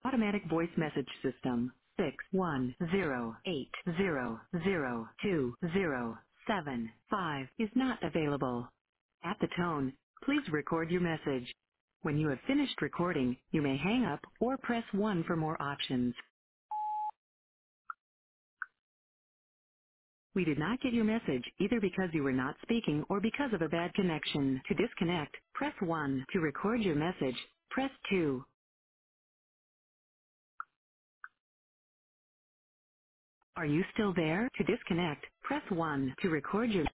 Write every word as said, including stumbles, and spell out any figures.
Automatic voice message system. Six one zero eight zero zero two zero seven five is not available. At the tone, please record your message. When you have finished recording, you may hang up or press one for more options. We did not get your message either because you were not speaking or because of a bad connection. To disconnect, press one. To record your message, press two. Are you still there? To disconnect, press one. To record your